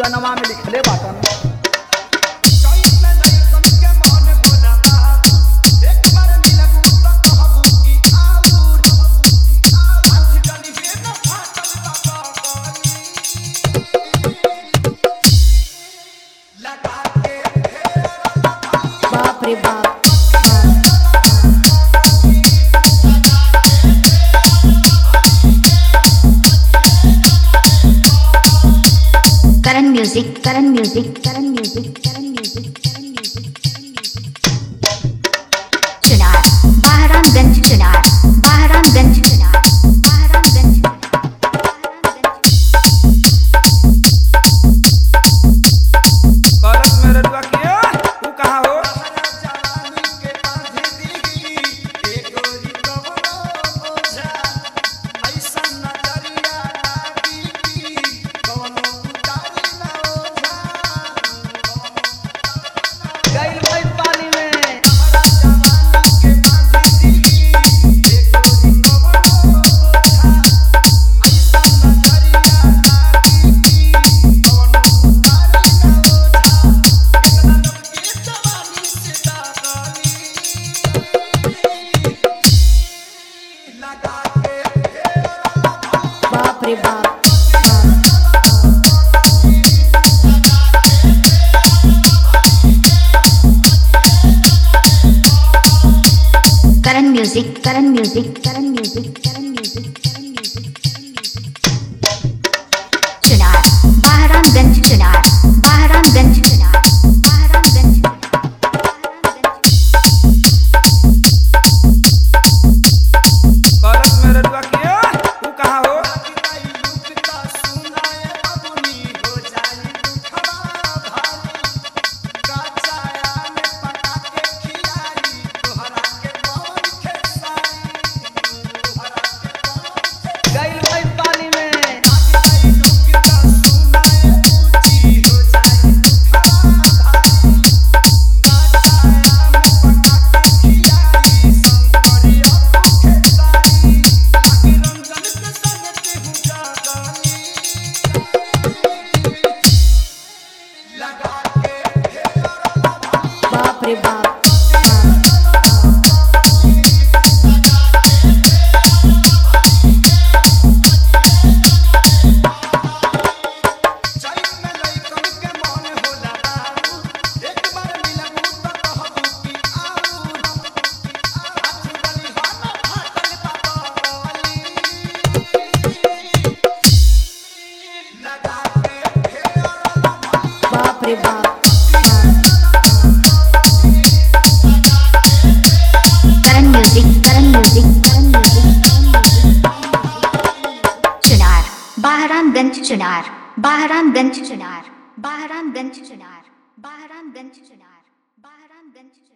गनवा में लिखले बाटन। बाप रे बाप। Karan music, Karan music, Karan music, Karan music, Karan music, Karan music. Chunar, Bahramganj Chunar, Bahramganj Chunar, Bahramganj करत मेरे दुआ किया तू कहाँ हो? गइल भाई पानी में। बाप रे बाप। Karan music, Karan music, Karan music, Karan music, Karan music, Karan music. Chunar, Bahramganj Chunar, Bahramganj Chunar, Bahramganj करत मेरे दुआ किया तू कहाँ हो? गइल भाई पानी में। बाप रे बाप। बाप रे बाप। Karan music, Karan music, Karan music, Karan music. Chunar, Bahramganj Chunar, Bahramganj Chunar, Bahramganj Chunar, Bahramganj Chunar, Bahramganj.